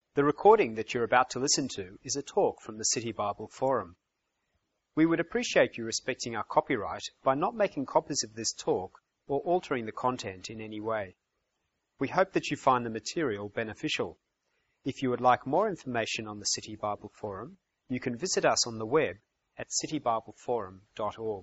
The recording that you're about to listen to is a talk from the City Bible Forum. We would appreciate you respecting our copyright by not making copies of this talk or altering the content in any way. We hope that you find the material beneficial. If you would like more information on the City Bible Forum, you can visit us on the web at citybibleforum.org.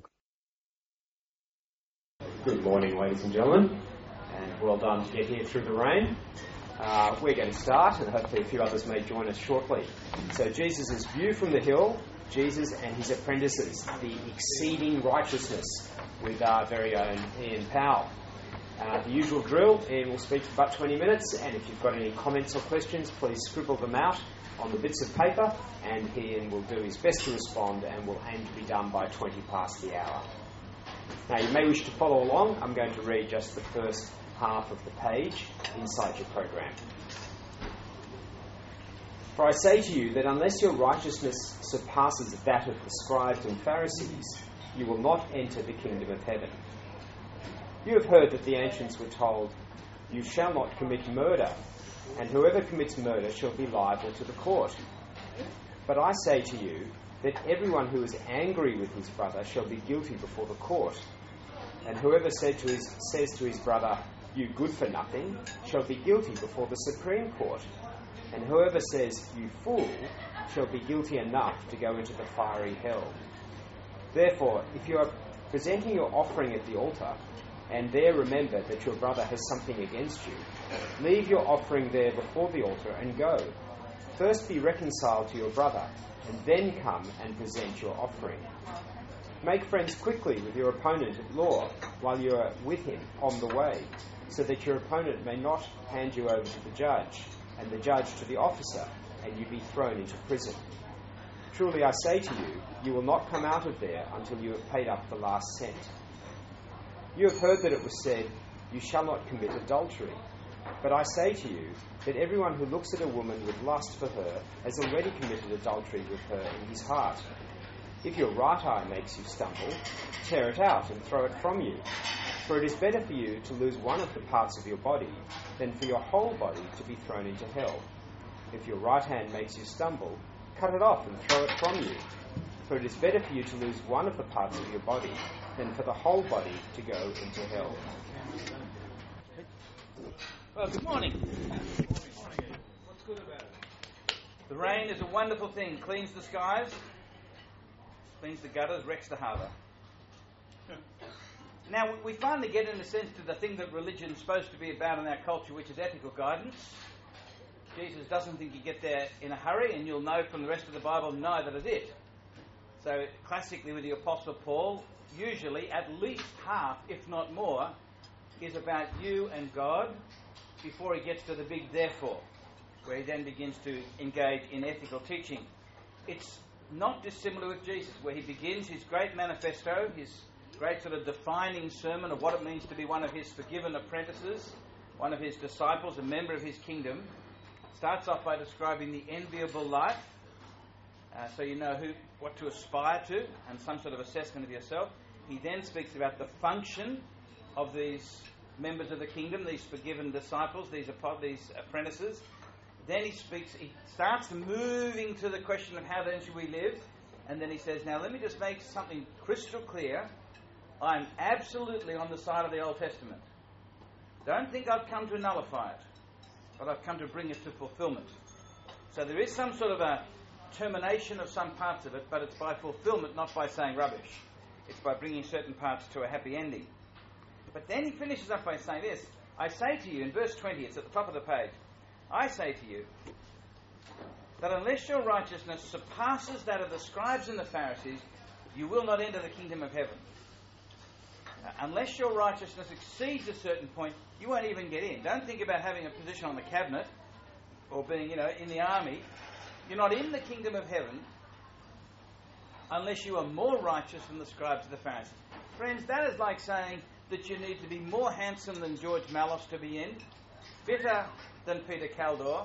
Good morning, ladies and gentlemen, and well done to get here through the rain. We're going to start, and hopefully a few others may join us shortly. So Jesus' view from the hill, Jesus and his apprentices, the exceeding righteousness, with our very own Ian Powell. The usual drill, Ian will speak for about 20 minutes, and if you've got any comments or questions, please scribble them out on the bits of paper, and Ian will do his best to respond and will aim to be done by 20 past the hour. Now, you may wish to follow along. I'm going to read just the first half of the page inside your program. For I say to you that unless your righteousness surpasses that of the scribes and Pharisees, you will not enter the kingdom of heaven. You have heard that the ancients were told, "You shall not commit murder, and whoever commits murder shall be liable to the court." But I say to you that everyone who is angry with his brother shall be guilty before the court. And whoever says to his brother, "You good for nothing," shall be guilty before the Supreme Court. And whoever says, "You fool," shall be guilty enough to go into the fiery hell. Therefore, if you are presenting your offering at the altar, and there remember that your brother has something against you, leave your offering there before the altar and go. First be reconciled to your brother, and then come and present your offering. Make friends quickly with your opponent at law while you are with him on the way, so that your opponent may not hand you over to the judge, and the judge to the officer, and you be thrown into prison. Truly I say to you, you will not come out of there until you have paid up the last cent. You have heard that it was said, "You shall not commit adultery." But I say to you that everyone who looks at a woman with lust for her has already committed adultery with her in his heart. If your right eye makes you stumble, tear it out and throw it from you. For it is better for you to lose one of the parts of your body than for your whole body to be thrown into hell. If your right hand makes you stumble, cut it off and throw it from you. For it is better for you to lose one of the parts of your body than for the whole body to go into hell. Well, good morning. What's good about it? The rain is a wonderful thing. Cleans the skies, cleans the gutters, wrecks the harbour. Now, we finally get, in a sense, to the thing that religion's supposed to be about in our culture, which is ethical guidance. Jesus doesn't think you get there in a hurry, and you'll know from the rest of the Bible, neither does it. So, classically with the Apostle Paul, usually at least half, if not more, is about you and God before he gets to the big therefore, where he then begins to engage in ethical teaching. It's not dissimilar with Jesus, where he begins his great manifesto, his great sort of defining sermon of what it means to be one of his forgiven apprentices, one of his disciples, a member of his kingdom. Starts off by describing the enviable life, so you know what to aspire to, and some sort of assessment of yourself. He then speaks about the function of these members of the kingdom, these forgiven disciples, these apprentices. Then he starts moving to the question of how then should we live, and then he says, now let me just make something crystal clear. I'm absolutely on the side of the Old Testament. Don't think I've come to nullify it, but I've come to bring it to fulfillment. So there is some sort of a termination of some parts of it, but it's by fulfillment, not by saying rubbish. It's by bringing certain parts to a happy ending. But then he finishes up by saying this, I say to you, in verse 20, it's at the top of the page, I say to you that unless your righteousness surpasses that of the scribes and the Pharisees, you will not enter the kingdom of heaven. Unless your righteousness exceeds a certain point, you won't even get in. Don't think about having a position on the cabinet or being, in the army. You're not in the kingdom of heaven unless you are more righteous than the scribes and the Pharisees. Friends, that is like saying that you need to be more handsome than George Mallos to be in, fitter than Peter Caldor,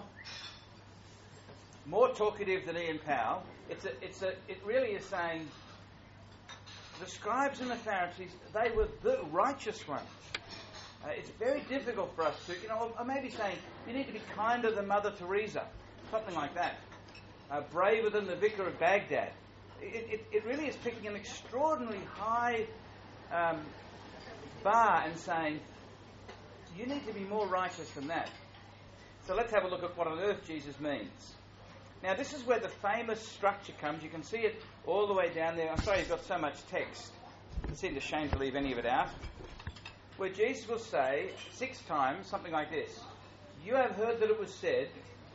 more talkative than Ian Powell. It really is saying the scribes and the Pharisees, they were the righteous ones. It's very difficult for us to, or maybe saying you need to be kinder than Mother Teresa. something like that. Braver than the vicar of Baghdad. It really is picking an extraordinarily high bar and saying, you need to be more righteous than that. So let's have a look at what on earth Jesus means. Now this is where the famous structure comes. You can see it all the way down there. I'm sorry you've got so much text. It seemed a shame to leave any of it out. Where Jesus will say 6 times something like this. You have heard that it was said,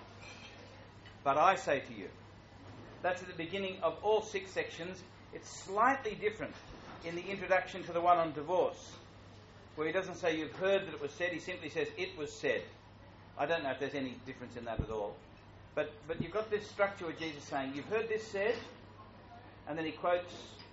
but I say to you. That's at the beginning of all 6 sections. It's slightly different in the introduction to the one on divorce, where he doesn't say you've heard that it was said, he simply says it was said. I don't know if there's any difference in that at all. But you've got this structure where Jesus is saying, you've heard this said, and then he quotes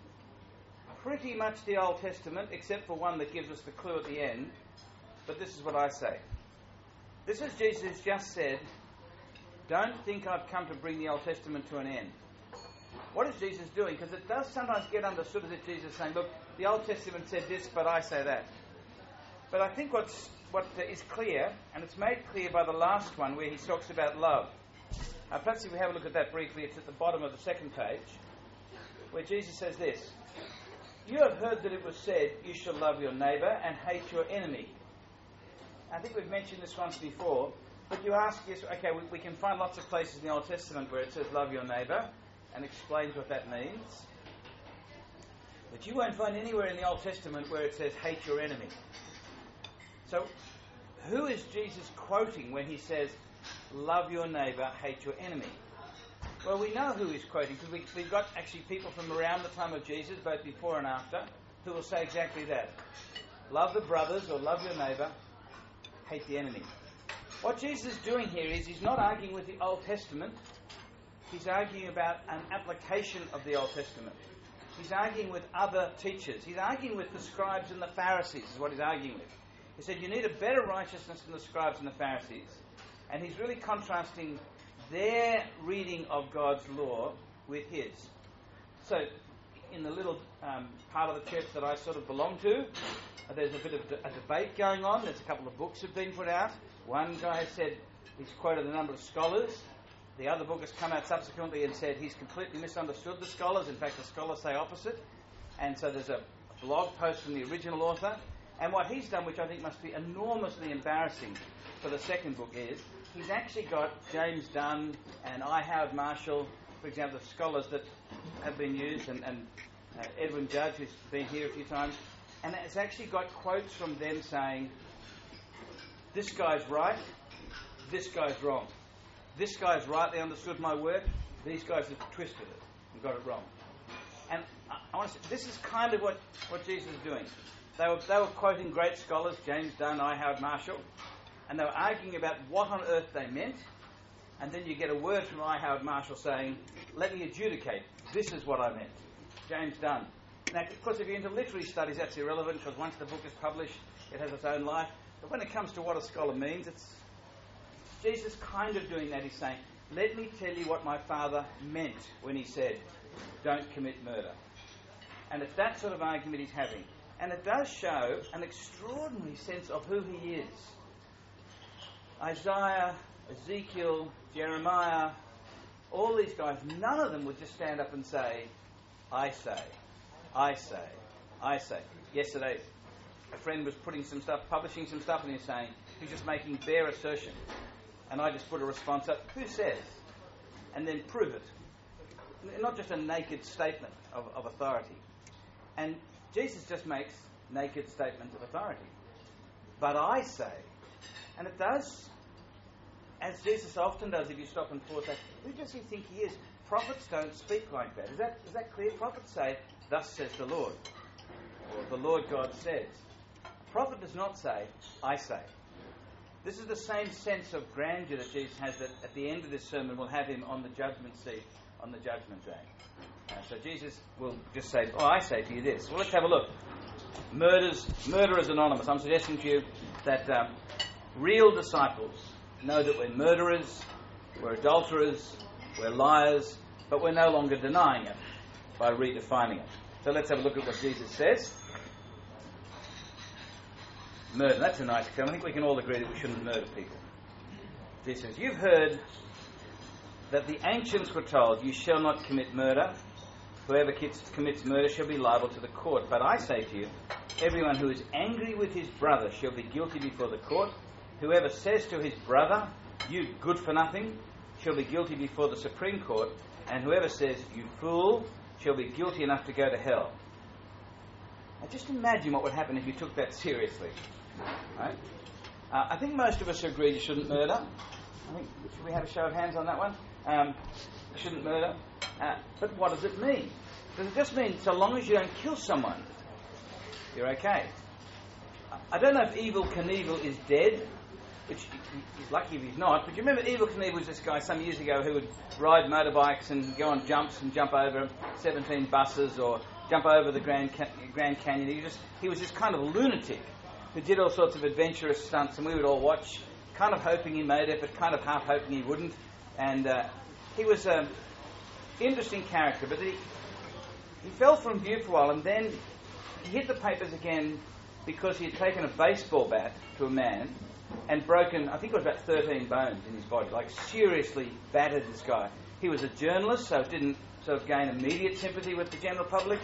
pretty much the Old Testament, except for one that gives us the clue at the end. But this is what I say. This is Jesus just said, don't think I've come to bring the Old Testament to an end. What is Jesus doing? Because it does sometimes get understood as if Jesus is saying, look, the Old Testament said this, but I say that. But I think what is clear, and it's made clear by the last one where he talks about love. Perhaps if we have a look at that briefly, it's at the bottom of the 2nd page, where Jesus says this. You have heard that it was said, you shall love your neighbour and hate your enemy. I think we've mentioned this once before, but you ask, yes, okay, we can find lots of places in the Old Testament where it says love your neighbour and explains what that means. But you won't find anywhere in the Old Testament where it says hate your enemy. So, who is Jesus quoting when he says, love your neighbour, hate your enemy? Well, we know who he's quoting, because we've got actually people from around the time of Jesus, both before and after, who will say exactly that. Love the brothers, or love your neighbour, hate the enemy. What Jesus is doing here is he's not arguing with the Old Testament, he's arguing about an application of the Old Testament. He's arguing with other teachers. He's arguing with the scribes and the Pharisees, is what he's arguing with. He said, you need a better righteousness than the scribes and the Pharisees. And he's really contrasting their reading of God's law with his. So, in the little part of the church that I sort of belong to, there's a bit of a debate going on. There's a couple of books have been put out. One guy has said he's quoted a number of scholars. The other book has come out subsequently and said he's completely misunderstood the scholars. In fact, the scholars say opposite. And so there's a blog post from the original author. And what he's done, which I think must be enormously embarrassing for the second book, is he's actually got James Dunn and I. Howard Marshall, for example, the scholars that have been used, and Edwin Judge, who's been here a few times, and it's actually got quotes from them saying, this guy's right, this guy's wrong. This guy's rightly understood my work, these guys have twisted it and got it wrong. And I want to say, this is kind of what Jesus is doing. They were quoting great scholars, James Dunn, I. Howard Marshall, and they were arguing about what on earth they meant, and then you get a word from I. Howard Marshall saying, let me adjudicate, this is what I meant. James Dunn. Now, of course, if you're into literary studies, that's irrelevant, because once the book is published, it has its own life. But when it comes to what a scholar means, it's Jesus kind of doing that. He's saying, let me tell you what my Father meant when he said, don't commit murder. And it's that sort of argument he's having. And it does show an extraordinary sense of who he is. Isaiah, Ezekiel, Jeremiah, all these guys, none of them would just stand up and say, I say, I say, I say. Yesterday, a friend was putting some stuff, publishing some stuff, and he was saying, he's just making bare assertion. And I just put a response up, who says? And then prove it. Not just a naked statement of authority. And Jesus just makes naked statements of authority. But I say, and it does, as Jesus often does if you stop and pause, say, who does he think he is? Prophets don't speak like that. Is that clear? Prophets say, thus says the Lord. Or the Lord God says. A prophet does not say, I say. This is the same sense of grandeur that Jesus has, that at the end of this sermon we'll have him on the judgment seat on the judgment day. So Jesus will just say, I say to you this. Well, let's have a look. Murderers Anonymous. I'm suggesting to you that real disciples know that we're murderers, we're adulterers, we're liars, but we're no longer denying it by redefining it. So let's have a look at what Jesus says. Murder, that's a nice term. I think we can all agree that we shouldn't murder people. Jesus says, you've heard that the ancients were told, "You shall not commit murder. Whoever commits murder shall be liable to the court. But I say to you, everyone who is angry with his brother shall be guilty before the court. Whoever says to his brother, 'You good for nothing,' shall be guilty before the Supreme Court. And whoever says, 'You fool,' shall be guilty enough to go to hell." Now just imagine what would happen if you took that seriously. Right? I think most of us agree you shouldn't murder. Should we have a show of hands on that one? You shouldn't murder. But what does it mean? Does it just mean so long as you don't kill someone, you're okay? I don't know if Evel Knievel is dead, which he's lucky if he's not, but you remember Evel Knievel was this guy some years ago who would ride motorbikes and go on jumps and jump over 17 buses or jump over the Grand Canyon. He was this kind of lunatic who did all sorts of adventurous stunts, and we would all watch, kind of hoping he made it, but kind of half hoping he wouldn't. And he was an interesting character, but he fell from view for a while, and then he hit the papers again because he had taken a baseball bat to a man and broken, I think it was about 13 bones in his body, like seriously battered this guy. He was a journalist, so it didn't sort of gain immediate sympathy with the general public.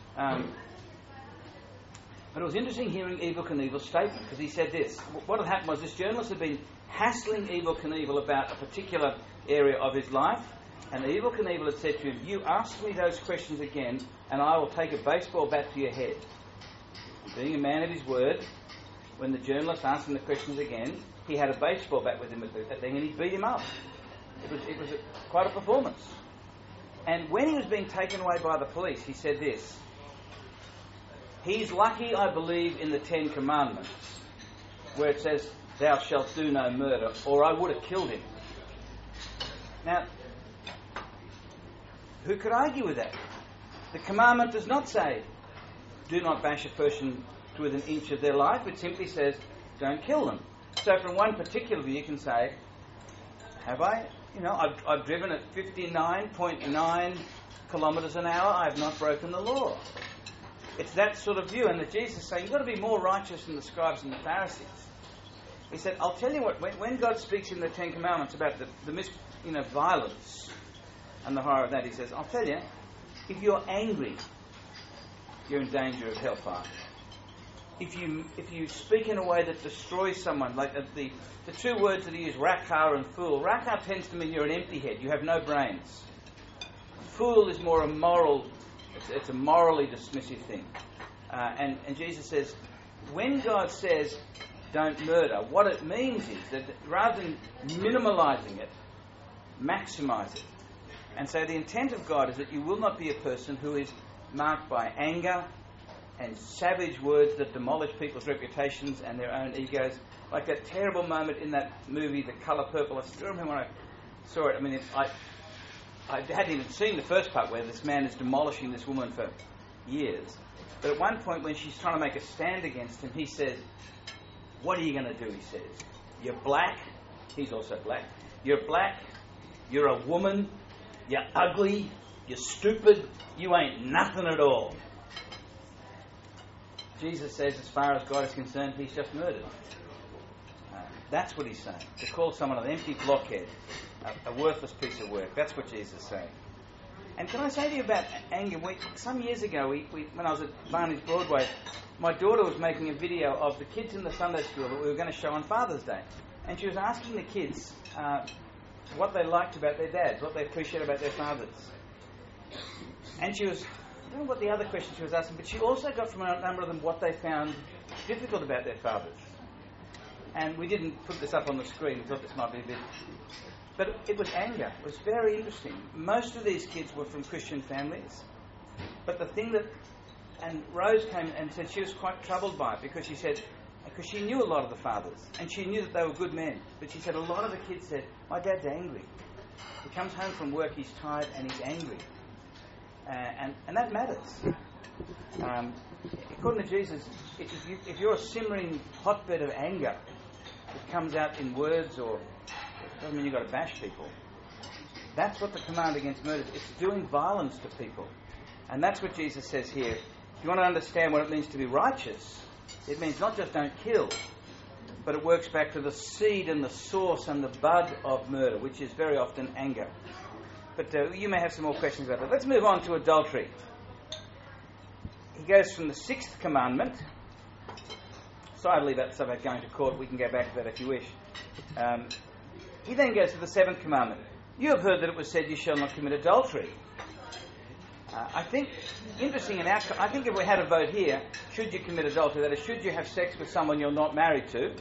But it was interesting hearing Evel Knievel's statement, because he said this. What had happened was this journalist had been hassling Evel Knievel about a particular area of his life, and Evel Knievel had said to him, "You ask me those questions again, and I will take a baseball bat to your head." Being a man of his word, when the journalist asked him the questions again, he had a baseball bat with him at the thing, and he beat him up. It was quite a performance. And when he was being taken away by the police, he said this: "He's lucky, I believe, in the 10 Commandments, where it says, 'Thou shalt do no murder,' or I would have killed him." Now, who could argue with that? The commandment does not say, "Do not bash a person to within an inch of their life." It simply says, "Don't kill them." So from one particular view, you can say, have I? I've driven at 59.9 kilometres an hour. I have not broken the law. It's that sort of view. And that Jesus is saying, you've got to be more righteous than the scribes and the Pharisees. He said, I'll tell you what, when God speaks in the 10 Commandments about the violence and the horror of that, he says, I'll tell you, if you're angry, you're in danger of hellfire. If you speak in a way that destroys someone, like the two words that he used, rakar and fool. Rakar tends to mean you're an empty head, you have no brains. Fool is more a moral, it's a morally dismissive thing. And Jesus says, when God says don't murder, what it means is that rather than minimalising it, maximise it. And so the intent of God is that you will not be a person who is marked by anger and savage words that demolish people's reputations and their own egos. Like that terrible moment in that movie, The Colour Purple. I still remember when I saw it. I mean, I hadn't even seen the first part where this man is demolishing this woman for years. But at one point when she's trying to make a stand against him, he says, what are you going to do, he says. You're black. He's also black. You're black. You're a woman. You're ugly. You're stupid. You ain't nothing at all. Jesus says, as far as God is concerned, he's just murdered. That's what he's saying. To call someone an empty blockhead, a worthless piece of work. That's what Jesus is saying. And can I say to you about anger? Some years ago, when I was at Barney's Broadway, my daughter was making a video of the kids in the Sunday school that we were going to show on Father's Day. And she was asking the kids what they liked about their dads, what they appreciated about their fathers. And she was... I don't know what the other question she was asking, but she also got from a number of them what they found difficult about their fathers. And we didn't put this up on the screen. We thought this might be a bit... But it was anger. It was very interesting. Most of these kids were from Christian families. But the thing that... And Rose came and said she was quite troubled by it because she knew a lot of the fathers. And she knew that they were good men. But she said a lot of the kids said, my dad's angry. He comes home from work, he's tired and he's angry. And that matters. According to Jesus, if you're a simmering hotbed of anger that comes out in words, or it doesn't mean you've got to bash people. That's what the command against murder is. It's doing violence to people. And that's what Jesus says here. If you want to understand what it means to be righteous, it means not just don't kill, but it works back to the seed and the source and the bud of murder, which is very often anger. But you may have some more questions about that. Let's move on to adultery. He goes from the 6th commandment. So I leave that stuff about going to court. We can go back to that if you wish. He then goes to the 7th commandment. You have heard that it was said, you shall not commit adultery. I think, interesting, I think if we had a vote here, should you commit adultery, that is, should you have sex with someone you're not married to,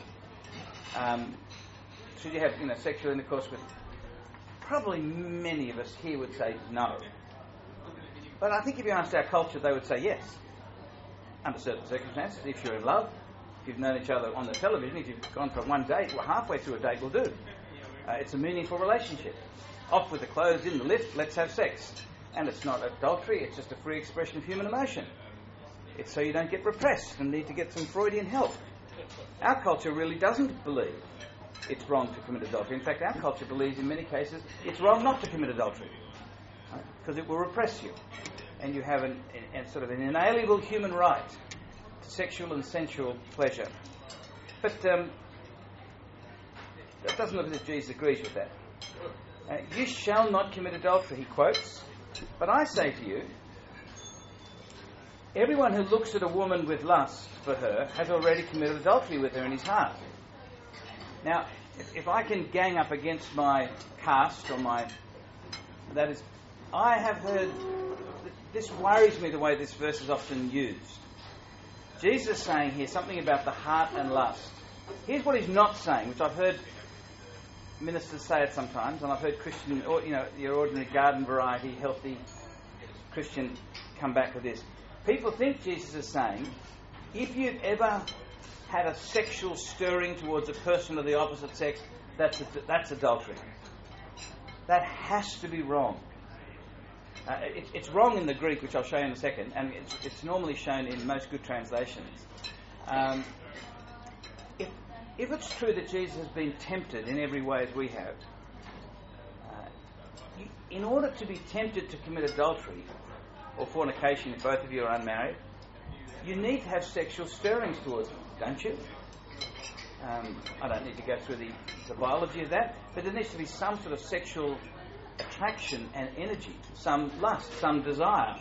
should you have sexual intercourse with, probably many of us here would say no. But I think if you asked our culture, they would say yes, under certain circumstances. If you're in love, if you've known each other on the television, if you've gone for one date, well, halfway through a date will do. It's a meaningful relationship. Off with the clothes, in the lift, let's have sex. And it's not adultery, it's just a free expression of human emotion. It's so you don't get repressed and need to get some Freudian help. Our culture really doesn't believe it's wrong to commit adultery. In fact, our culture believes in many cases it's wrong not to commit adultery, because it will repress you. And you have an sort of an inalienable human right to sexual and sensual pleasure. But that doesn't look as if Jesus agrees with that. You shall not commit adultery, he quotes. But I say to you, everyone who looks at a woman with lust for her has already committed adultery with her in his heart. Now, if I can gang up against my caste or that is, I have heard, this worries me the way this verse is often used. Jesus is saying here something about the heart and lust. Here's what he's not saying, which I've heard ministers say it sometimes, and I've heard Christian, or your ordinary garden variety, healthy Christian come back with this. People think Jesus is saying, if you've ever had a sexual stirring towards a person of the opposite sex, that's adultery. That has to be wrong. It's wrong in the Greek, which I'll show you in a second, and it's normally shown in most good translations. If it's true that Jesus has been tempted in every way as we have, in order to be tempted to commit adultery or fornication, if both of you are unmarried, you need to have sexual stirrings towards them, don't you? I don't need to go through the biology of that, but there needs to be some sort of sexual attraction and energy, some lust, some desire.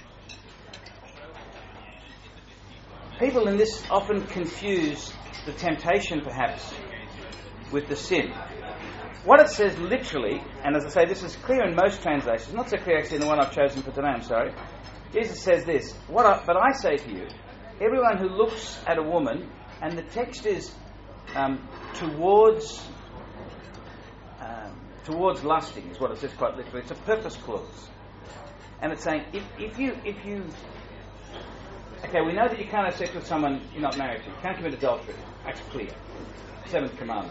People in this often confuse the temptation, perhaps, with the sin. What it says literally, and as I say, this is clear in most translations, not so clear actually in the one I've chosen for today, I'm sorry. Jesus says this, but I say to you, everyone who looks at a woman, and the text is towards lusting, is what it says quite literally. It's a purpose clause. And it's saying, if you okay, we know that you can't have sex with someone you're not married to. You can't commit adultery. That's clear. 7th commandment.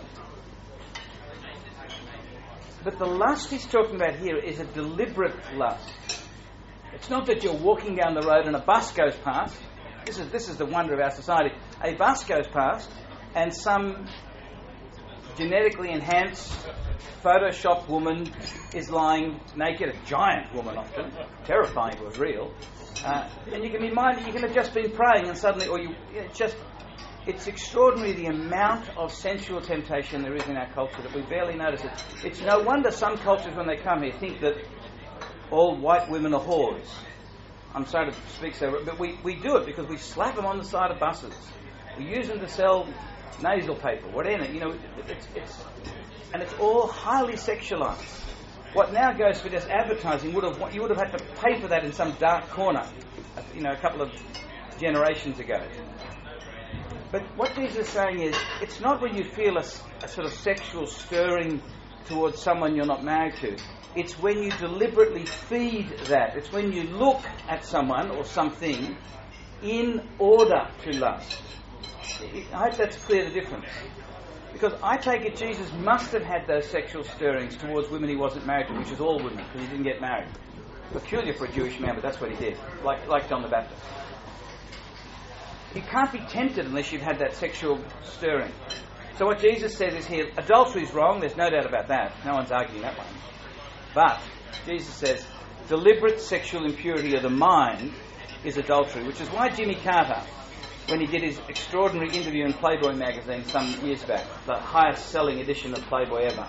But the lust he's talking about here is a deliberate lust. It's not that you're walking down the road and a bus goes past. This is the wonder of our society. A bus goes past and some genetically enhanced, photoshopped woman is lying naked, a giant woman often, terrifying if it was real. And you can be minded, you can have just been praying and suddenly, it's extraordinary the amount of sensual temptation there is in our culture that we barely notice it. It's no wonder some cultures when they come here think that all white women are whores. I'm sorry to speak so, but we do it because we slap them on the side of buses. We use them to sell nasal paper, whatever, and it's all highly sexualized. What now goes for just advertising you would have had to pay for that in some dark corner, a couple of generations ago. But what Jesus is saying is, it's not when you feel a sort of sexual stirring towards someone you're not married to. It's when you deliberately feed that. It's when you look at someone or something in order to lust. I hope that's clear, the difference. Because I take it Jesus must have had those sexual stirrings towards women he wasn't married to, which is all women, because he didn't get married. Peculiar for a Jewish man, but that's what he did, like John the Baptist. You can't be tempted unless you've had that sexual stirring. So what Jesus says is here, adultery is wrong, there's no doubt about that. No one's arguing that one. But Jesus says, deliberate sexual impurity of the mind is adultery, which is why Jimmy Carter when he did his extraordinary interview in Playboy magazine some years back, the highest selling edition of Playboy ever.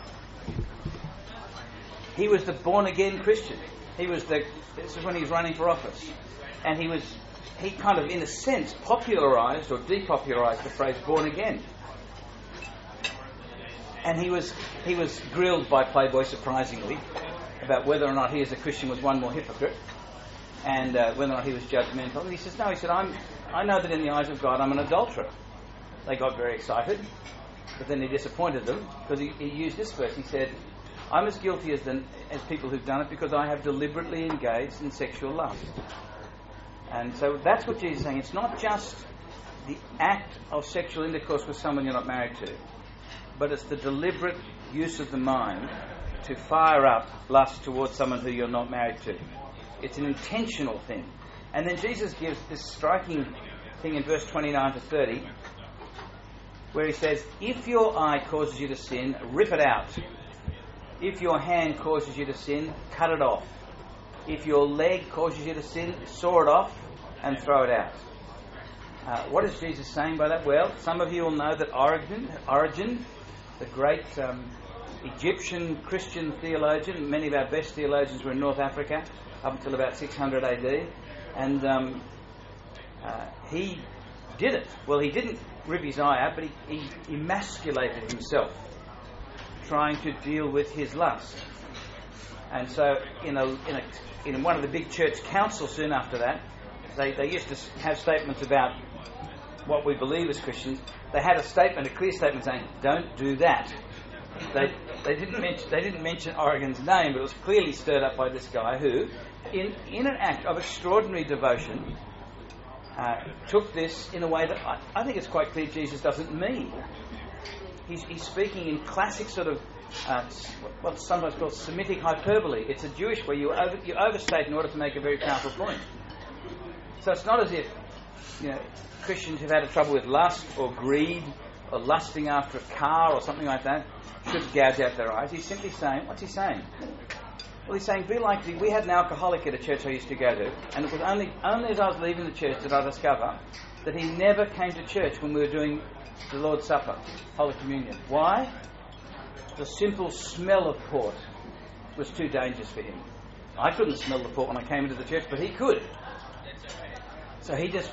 He was the born-again Christian. This is when he was running for office. And he kind of, in a sense, popularised or depopularised the phrase born-again. And he was grilled by Playboy, surprisingly, about whether or not he as a Christian was one more hypocrite, and whether or not he was judgmental. And he says, no, he said, I know that in the eyes of God I'm an adulterer. They got very excited, but then he disappointed them, because he used this verse. He said, I'm as guilty as people who've done it because I have deliberately engaged in sexual lust. And so that's what Jesus is saying. It's not just the act of sexual intercourse with someone you're not married to, but it's the deliberate use of the mind to fire up lust towards someone who you're not married to. It's an intentional thing. And then Jesus gives this striking thing in verse 29 to 30, where he says, if your eye causes you to sin, rip it out. If your hand causes you to sin, cut it off. If your leg causes you to sin, saw it off and throw it out. What is Jesus saying by that? Well, some of you will know that Origen, the great Egyptian Christian theologian, many of our best theologians were in North Africa up until about 600 AD, and he did it. Well, he didn't rip his eye out, but he emasculated himself, trying to deal with his lust. And so in one of the big church councils soon after that, they used to have statements about what we believe as Christians. They had a clear statement saying, don't do that. They didn't mention Origen's name, but it was clearly stirred up by this guy who, in an act of extraordinary devotion, took this in a way that I think it's quite clear Jesus doesn't mean. He's speaking in classic sort of what's sometimes called Semitic hyperbole. It's a Jewish way you overstate in order to make a very powerful point. So it's not as if Christians who've had a trouble with lust or greed or lusting after a car or something like that should gouge out their eyes. He's simply saying, what's he saying? Well, he's saying, be like we had an alcoholic at a church I used to go to, and it was only as I was leaving the church did I discover that he never came to church when we were doing the Lord's Supper, Holy Communion. Why? The simple smell of port was too dangerous for him. I couldn't smell the port when I came into the church, but he could. So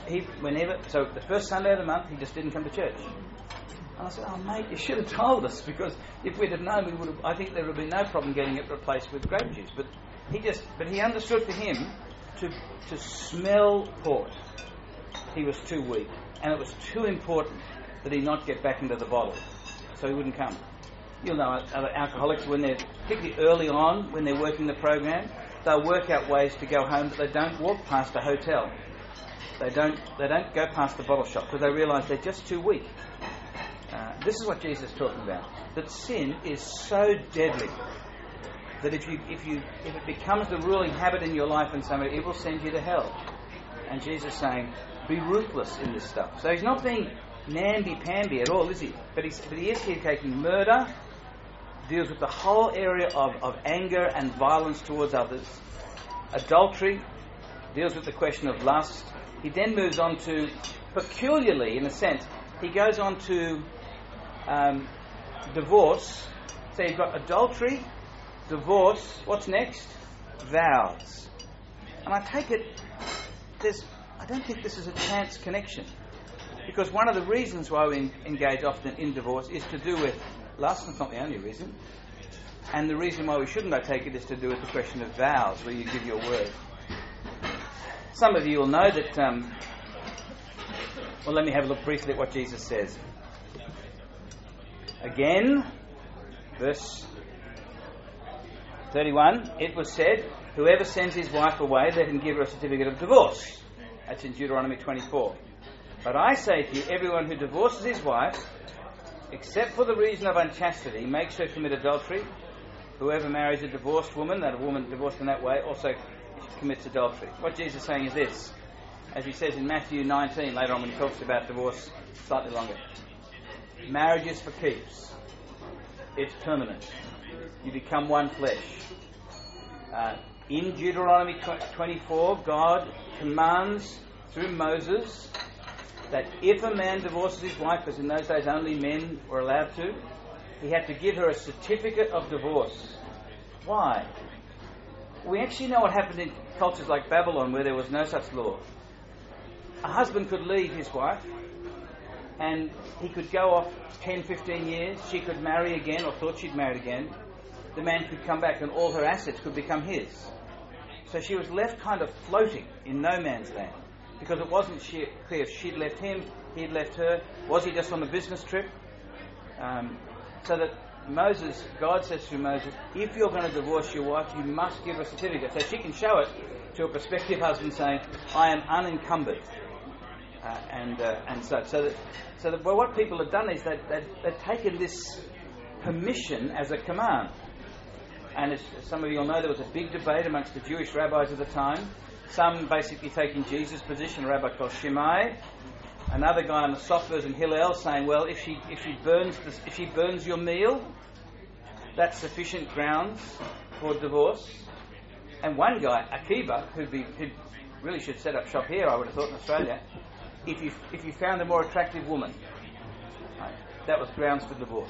so the first Sunday of the month, he just didn't come to church. And I said, oh mate, you should have told us, because if we'd have known, I think there would have been no problem getting it replaced with grape juice. But he understood for him to smell port, he was too weak, and it was too important that he not get back into the bottle, so he wouldn't come. You'll know other alcoholics, when they're particularly early on, when they're working the program, they'll work out ways to go home, but they don't walk past a hotel. They don't go past the bottle shop because they realise they're just too weak. This is what Jesus is talking about. That sin is so deadly that if it becomes the ruling habit in your life and somewhere, it will send you to hell. And Jesus is saying, be ruthless in this stuff. So he's not being namby-pamby at all, is he? But he is here taking murder, deals with the whole area of anger and violence towards others. Adultery deals with the question of lust. He then moves on to, peculiarly in a sense, he goes on to divorce. So you've got adultery, divorce, what's next? Vows. And I take it, I don't think this is a chance connection. Because one of the reasons why we engage often in divorce is to do with lust, and it's not the only reason. And the reason why we shouldn't, I take it, is to do with the question of vows, where you give your word. Some of you will know that, let me have a look briefly at what Jesus says. Again, verse 31, it was said, whoever sends his wife away, let him give her a certificate of divorce. That's in Deuteronomy 24. But I say to you, everyone who divorces his wife, except for the reason of unchastity, makes her commit adultery. Whoever marries a divorced woman, that a woman divorced in that way, also commits adultery. What Jesus is saying is this, as he says in Matthew 19, later on when he talks about divorce slightly longer. Marriage is for keeps. It's permanent. You become one flesh. In Deuteronomy 24, God commands through Moses that if a man divorces his wife, because in those days only men were allowed to, he had to give her a certificate of divorce. Why? We actually know what happened in cultures like Babylon where there was no such law. A husband could leave his wife and he could go off 10, 15 years. She could marry again or thought she'd married again. The man could come back and all her assets could become his. So she was left kind of floating in no man's land because it wasn't clear if she'd left him, he'd left her. Was he just on a business trip? So that God says to Moses, if you're going to divorce your wife, you must give her a certificate. So she can show it to a prospective husband saying, I am unencumbered. So what people have done is they've taken this permission as a command. And as some of you will know, there was a big debate amongst the Jewish rabbis of the time. Some basically taking Jesus' position, a rabbi called Shammai. Another guy on the soft version, Hillel, saying, well, if she burns your meal, that's sufficient grounds for divorce. And one guy, Akiba, who really should set up shop here, I would have thought, in Australia, if you found a more attractive woman, right, that was grounds for divorce.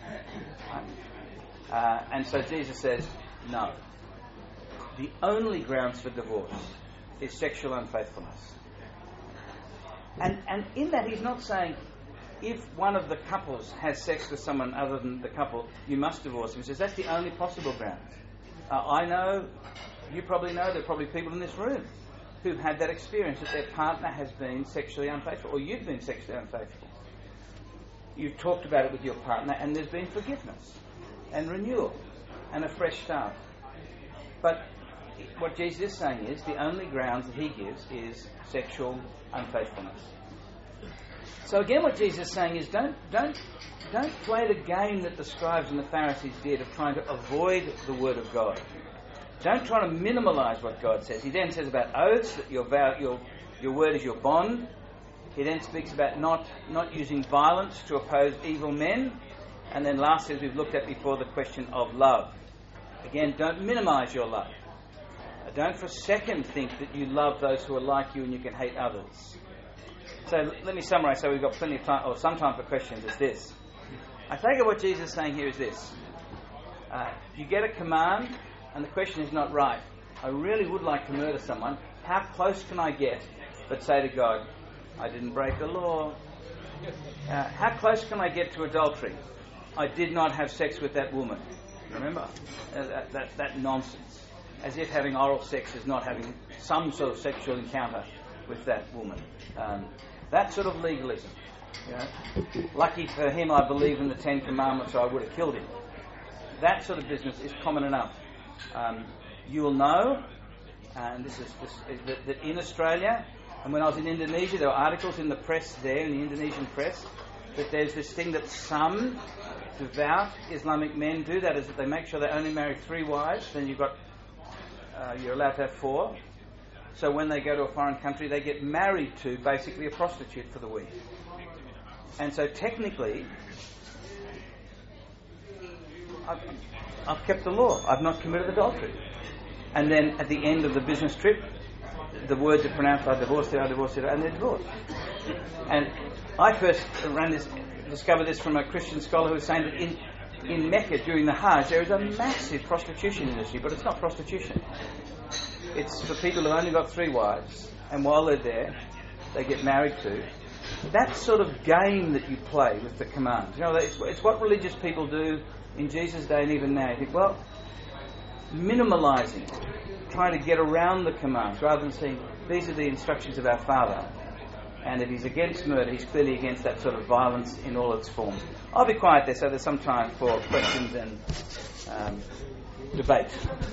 Right. And so Jesus says, no. The only grounds for divorce is sexual unfaithfulness. And in that he's not saying if one of the couples has sex with someone other than the couple, you must divorce them. He says that's the only possible ground. I know, you probably know, there are probably people in this room who've had that experience that their partner has been sexually unfaithful, or you've been sexually unfaithful. You've talked about it with your partner and there's been forgiveness and renewal and a fresh start. But what Jesus is saying is the only grounds that he gives is sexual unfaithfulness. So again what Jesus is saying is don't play the game that the scribes and the Pharisees did of trying to avoid the word of God. Don't try to minimalise what God says. He then says about oaths, that your word is your bond. He then speaks about not using violence to oppose evil men. And then lastly, as we've looked at before, the question of love. Again, don't minimise your love. Don't for a second think that you love those who are like you and you can hate others. So let me summarise, so we've got plenty of time, or some time for questions, is this. I take it what Jesus is saying here is this. You get a command, and the question is not right. I really would like to murder someone. How close can I get? But say to God, I didn't break the law. How close can I get to adultery? I did not have sex with that woman. Remember? That nonsense. As if having oral sex is not having some sort of sexual encounter with that woman. That sort of legalism. You know? Lucky for him, I believe in the 10 Commandments, or I would have killed him. That sort of business is common enough. You will know, and that in Australia, and when I was in Indonesia, there were articles in the press there, in the Indonesian press, that there's this thing that some devout Islamic men do, that is that they make sure they only marry 3 wives, then you're allowed to have 4. So when they go to a foreign country, they get married to basically a prostitute for the week. And so technically, I've kept the law. I've not committed adultery. And then at the end of the business trip, the words are pronounced, I divorce you, and they're divorced. And I first discovered this from a Christian scholar who was saying that in Mecca during the Hajj there is a massive prostitution industry, but it's not prostitution. It's for people who only got 3 wives, and while they're there, they get married to. That sort of game that you play with the commands. You know, it's what religious people do in Jesus' day and even now. You think, well, minimalising, trying to get around the commands, rather than saying, these are the instructions of our Father. And if he's against murder, he's clearly against that sort of violence in all its forms. I'll be quiet there so there's some time for questions and debate.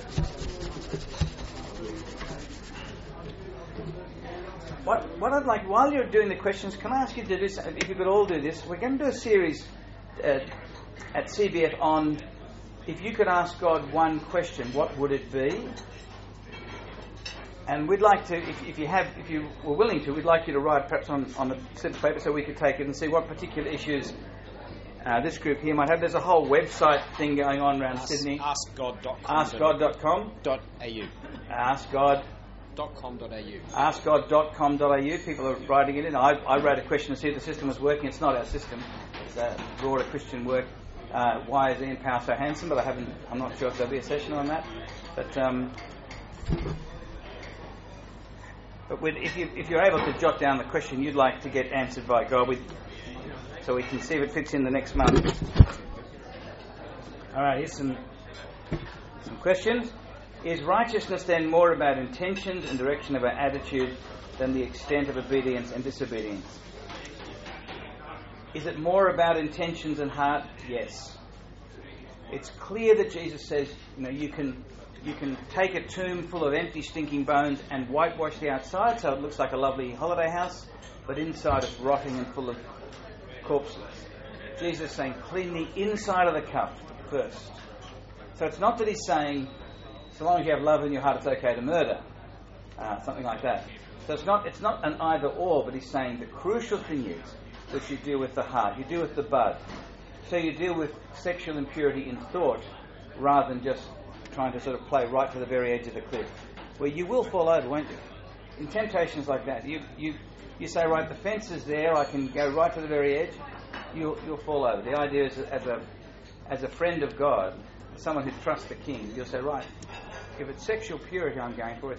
What I'd like, while you're doing the questions, can I ask you to do, if you could all do this, we're going to do a series at CBF on, if you could ask God one question, what would it be? And we'd like to, if you were willing to, we'd like you to write perhaps on a slip of paper so we could take it and see what particular issues this group here might have. There's a whole website thing going on around Sydney. AskGod.com. AskGod.com. .au. Ask God. askgod.com.au. Askgod.com.au. People are writing it in. I wrote a question to see if the system was working. It's not our system. It's a broader Christian work. Why is Ian Power so handsome? But I'm not sure if there'll be a session on that. But if you're able to jot down the question you'd like to get answered by God, so we can see if it fits in the next month. All right, here's some questions. Is righteousness then more about intentions and direction of our attitude than the extent of obedience and disobedience? Is it more about intentions and heart? Yes. It's clear that Jesus says, you can take a tomb full of empty, stinking bones and whitewash the outside so it looks like a lovely holiday house, but inside it's rotting and full of corpses. Jesus is saying, clean the inside of the cup first. So it's not that he's saying, so long as you have love in your heart, it's okay to murder. Something like that. So it's not an either or, but he's saying the crucial thing is that you deal with the heart, you deal with the bud. So you deal with sexual impurity in thought rather than just trying to sort of play right to the very edge of the cliff, where you will fall over, won't you? In temptations like that, you say, right, the fence is there, I can go right to the very edge, you'll fall over. The idea is that as a friend of God, someone who trusts the King, you'll say, right, if it's sexual purity I'm going for,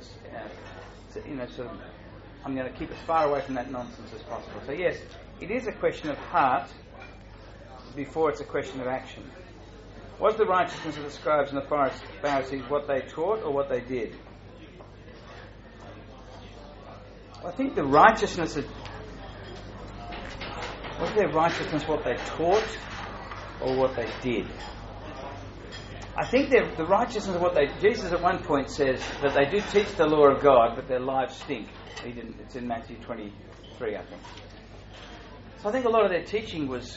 I'm going to keep as far away from that nonsense as possible. So yes, it is a question of heart before it's a question of action. Was the righteousness of the scribes and the Pharisees what they taught or what they did? I think the righteousness was their righteousness what they taught or what they did? I think the righteousness of what Jesus at one point says that they do teach the law of God, but their lives stink. He didn't. It's in Matthew 23, I think. So I think a lot of their teaching was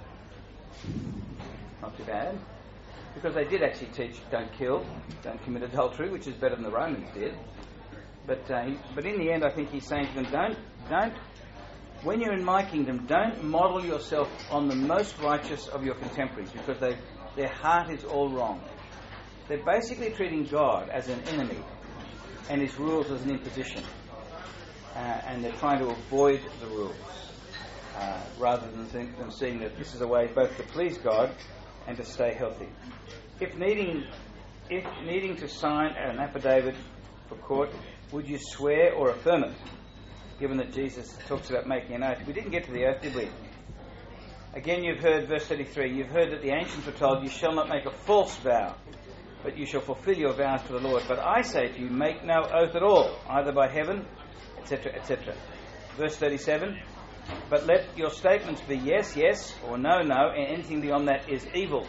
not too bad, because they did actually teach don't kill, don't commit adultery, which is better than the Romans did. But in the end, I think he's saying to them, don't. When you're in my kingdom, don't model yourself on the most righteous of your contemporaries, because their heart is all wrong. They're basically treating God as an enemy and his rules as an imposition. And they're trying to avoid the rules rather than them seeing that this is a way both to please God and to stay healthy. If needing to sign an affidavit for court, would you swear or affirm it? Given that Jesus talks about making an oath. We didn't get to the oath, did we? Again, you've heard, verse 33, you've heard that the ancients were told, you shall not make a false vow, but you shall fulfill your vows to the Lord. But I say to you, make no oath at all, either by heaven, etc., etc. Verse 37, but let your statements be yes, yes, or no, no, and anything beyond that is evil.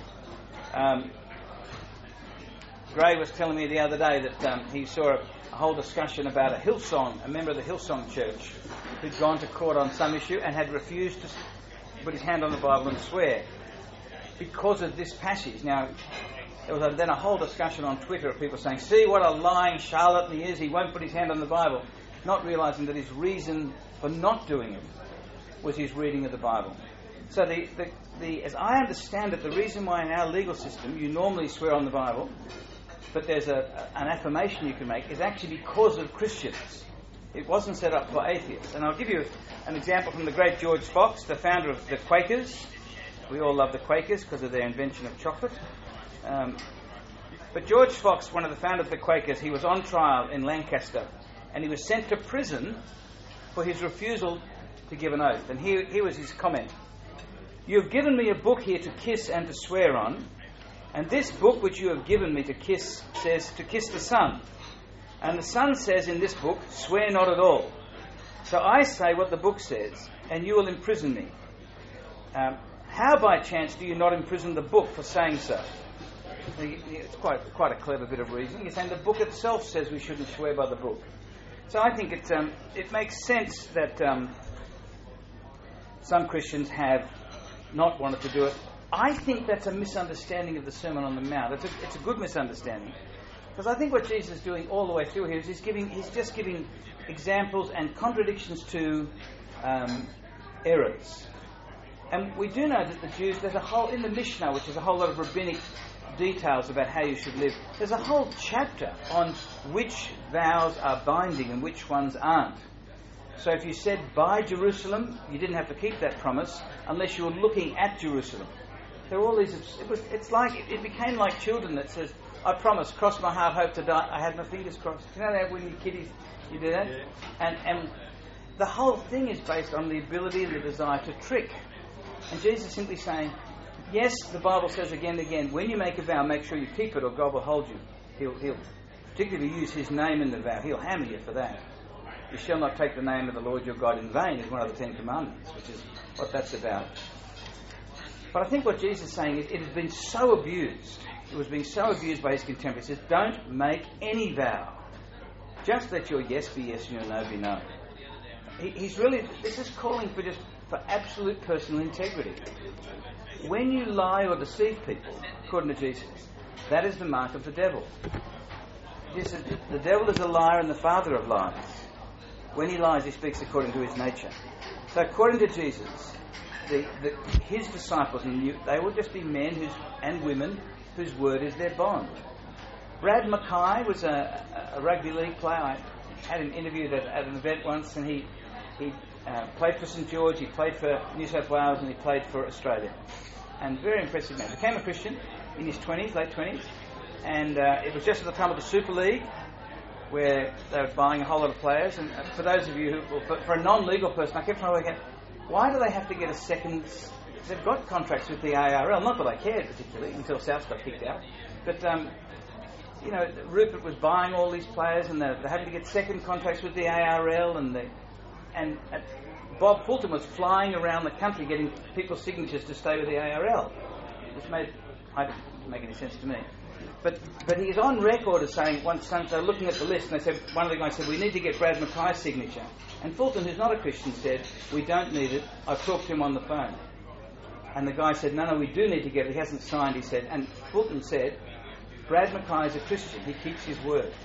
Gray was telling me the other day that he saw a whole discussion about a member of the Hillsong Church who'd gone to court on some issue and had refused to put his hand on the Bible and swear because of this passage. Now, there was then a whole discussion on Twitter of people saying, see what a lying charlatan he is, he won't put his hand on the Bible, not realising that his reason for not doing it was his reading of the Bible. So as I understand it, the reason why in our legal system you normally swear on the Bible, but there's an affirmation you can make, is actually because of Christians. It wasn't set up for atheists. And I'll give you an example from the great George Fox, the founder of the Quakers. We all love the Quakers because of their invention of chocolate. But George Fox, one of the founders of the Quakers, he was on trial in Lancaster and he was sent to prison for his refusal to give an oath. And here was his comment. You have given me a book here to kiss and to swear on, and this book which you have given me to kiss says to kiss the Son. And the Son says in this book, swear not at all. So I say what the book says, and you will imprison me. How by chance do you not imprison the book for saying so? It's quite a clever bit of reasoning. He's saying the book itself says we shouldn't swear by the book. So I think it makes sense that some Christians have not wanted to do it. I think that's a misunderstanding of the Sermon on the Mount. It's a good misunderstanding. Because I think what Jesus is doing all the way through here is he's just giving examples and contradictions to errors. And we do know that the Jews, there's a whole, in the Mishnah, which is a whole lot of rabbinic details about how you should live. There's a whole chapter on which vows are binding and which ones aren't. So if you said by Jerusalem, you didn't have to keep that promise unless you were looking at Jerusalem. There were all these. It became like children that says, "I promise, cross my heart, hope to die." I had my fingers crossed. You know that when you're kiddies, you do that, and the whole thing is based on the ability and the desire to trick. And Jesus is simply saying, yes, the Bible says again and again, when you make a vow, make sure you keep it, or God will hold you. He'll particularly use His name in the vow. He'll hammer you for that. You shall not take the name of the Lord your God in vain is one of the 10 Commandments, which is what that's about. But I think what Jesus is saying is it has been so abused. It was being so abused by His contemporaries. He says, don't make any vow. Just let your yes be yes and your no be no. This is calling for absolute personal integrity. When you lie or deceive people, according to Jesus, that is the mark of the devil. The devil is a liar and the father of lies. When he lies, he speaks according to his nature. So according to Jesus, his disciples, they will just be men and women whose word is their bond. Brad Mackay was a rugby league player. I had him interviewed at an event once, and he played for St George, he played for New South Wales, and he played for Australia. And very impressive man. Became a Christian in his 20s, late 20s, and it was just at the time of the Super League, where they were buying a whole lot of players. And for those of you for a non-legal person, I kept trying to work out, why do they have to get a second? They've got contracts with the ARL, not that I cared particularly until South got kicked out. But Rupert was buying all these players, and they're having to get second contracts with the ARL, and Bob Fulton was flying around the country getting people's signatures to stay with the ARL, which didn't make any sense to me. But he's on record as saying, once they were looking at the list, and one of the guys said, we need to get Brad Mackay's signature. And Fulton, who's not a Christian, said, we don't need it, I've talked to him on the phone. And the guy said, no, we do need to get it, he hasn't signed, he said. And Fulton said, Brad Mackay is a Christian, he keeps his word.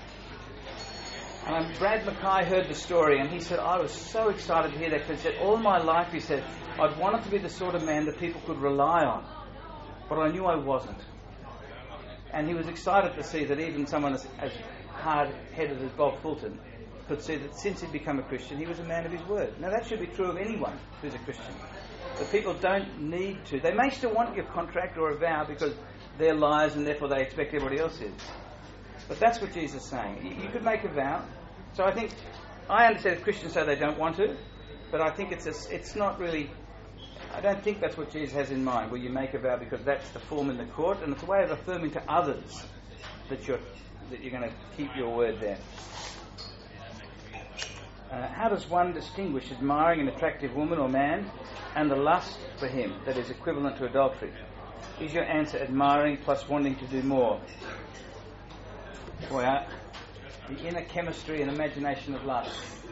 And Brad Mackay heard the story, and he said, I was so excited to hear that, because he said, all my life, he said, I'd wanted to be the sort of man that people could rely on, but I knew I wasn't. And he was excited to see that even someone as hard-headed as Bob Fulton could see that since he'd become a Christian, he was a man of his word. Now that should be true of anyone who's a Christian. But people don't need to. They may still want your contract or a vow because they're liars and therefore they expect everybody else is. But that's what Jesus is saying. You could make a vow. So I understand if Christians say they don't want to, but I think it's not really... I don't think that's what Jesus has in mind, where you make a vow because that's the form in the court, and it's a way of affirming to others that you're going to keep your word there. How does one distinguish admiring an attractive woman or man and the lust for him that is equivalent to adultery? Is your answer admiring plus wanting to do more? Boy, the inner chemistry and imagination of lust.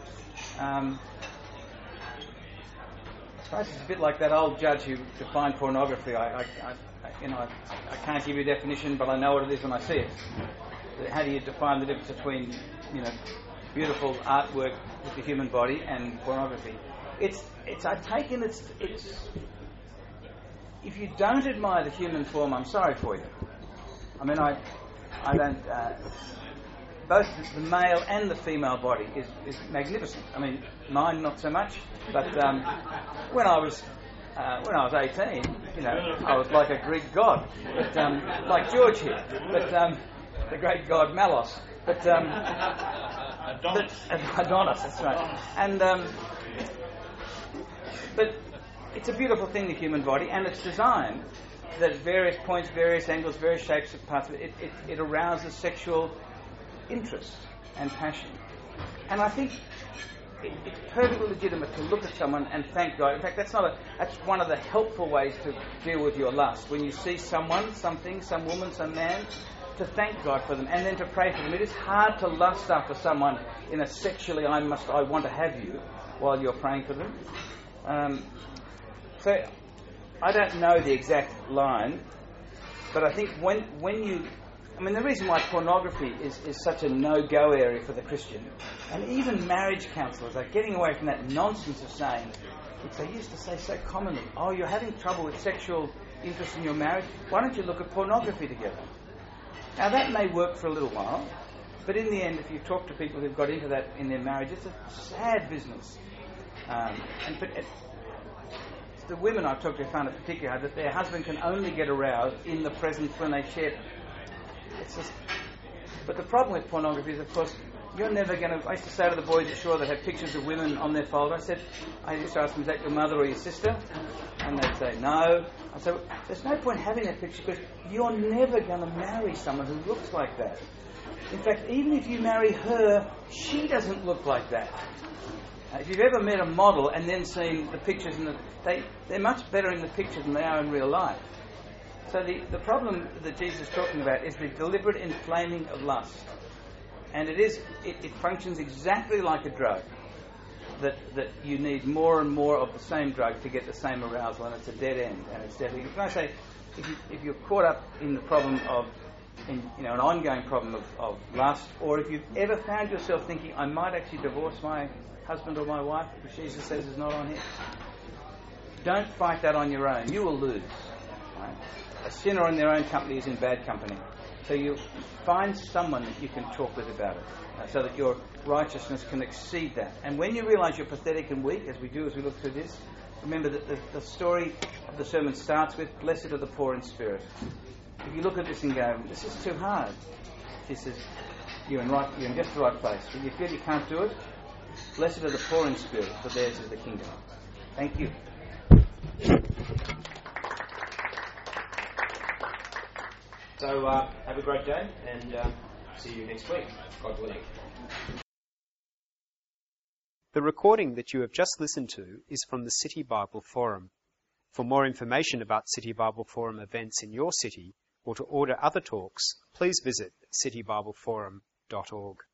I suppose it's a bit like that old judge who defined pornography. I can't give you a definition, but I know what it is when I see it. How do you define the difference between, beautiful artwork with the human body and pornography? I take it it's if you don't admire the human form, I'm sorry for you. I mean, I don't. Both the male and the female body is magnificent. I mean, mine not so much, but when I was 18, I was like a Greek god, but like George here, but the great god Malos, but Adonis, that's right, and but it's a beautiful thing, the human body, and it's designed that at various points, various angles, various shapes of parts, it arouses sexual interest and passion. And I think it's perfectly legitimate to look at someone and thank God. In fact, that's one of the helpful ways to deal with your lust. When you see someone, something, some woman, some man, to thank God for them and then to pray for them. It is hard to lust after someone in a sexually I want to have you while you're praying for them. So I don't know the exact line, but I think when you... I mean, the reason why pornography is such a no-go area for the Christian, and even marriage counsellors are getting away from that nonsense of saying, which they used to say so commonly, oh, you're having trouble with sexual interest in your marriage, why don't you look at pornography together? Now that may work for a little while, but in the end, if you talk to people who've got into that in their marriage, it's a sad business. The women I've talked to find it particularly hard that their husband can only get aroused in the presence when they share. But the problem with pornography is, of course, you're never going to... I used to say to the boys at Shore that had pictures of women on their folder, I used to ask them, is that your mother or your sister? And they'd say, no. I said, well, there's no point having that picture because you're never going to marry someone who looks like that. In fact, even if you marry her, she doesn't look like that. If you've ever met a model and then seen the pictures, they're much better in the pictures than they are in real life. So the problem that Jesus is talking about is the deliberate inflaming of lust. And it functions exactly like a drug, that you need more and more of the same drug to get the same arousal, and it's a dead end. And it's deadly. Can I say, if you're caught up in the problem of, an ongoing problem of lust, or if you've ever found yourself thinking, I might actually divorce my husband or my wife, which Jesus says is not on here, don't fight that on your own. You will lose. Right? A sinner in their own company is in bad company. So you find someone that you can talk with about it, so that your righteousness can exceed that. And when you realise you're pathetic and weak, as we do as we look through this, remember that the story of the sermon starts with, blessed are the poor in spirit. If you look at this and go, this is too hard, this is, you're in just the right place. When you feel you can't do it, blessed are the poor in spirit, for theirs is the kingdom. Thank you. So have a great day and see you next week, God willing. The recording that you have just listened to is from the City Bible Forum. For more information about City Bible Forum events in your city or to order other talks, please visit citybibleforum.org.